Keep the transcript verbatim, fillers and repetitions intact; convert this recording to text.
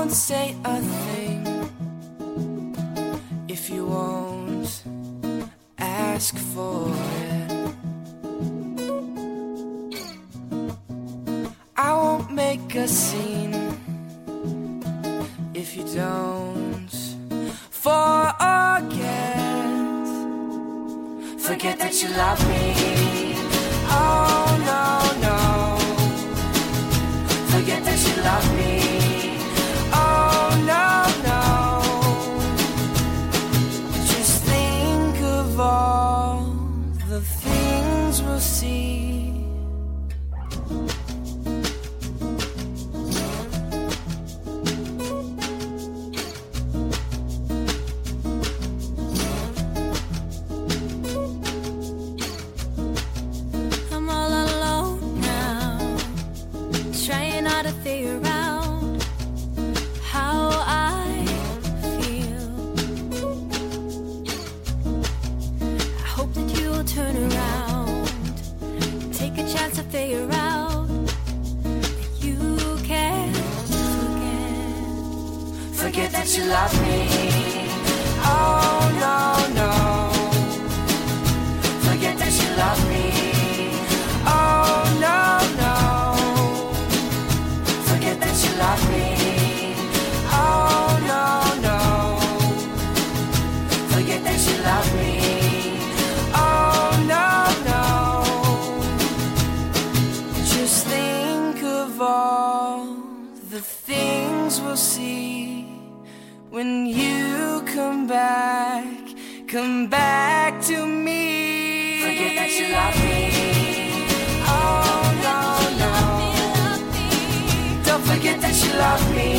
won't say a thing if you won't ask for it. I won't make a scene if you don't forget. Forget that you love me. Oh no, no. Forget that you love me. Oh no, no. Just think of all the things we'll see. Figure out how I feel. I hope that you will turn around, take a chance to figure out that you can forget. Forget that you love me. Oh no, no. Forget that you love me. Oh no, no. Love me. Oh no, no. Forget that you love me. Oh no, no. Just think of all the things we'll see when you come back, come back to me. Forget that you love me. Oh no, no. Forget that you love me.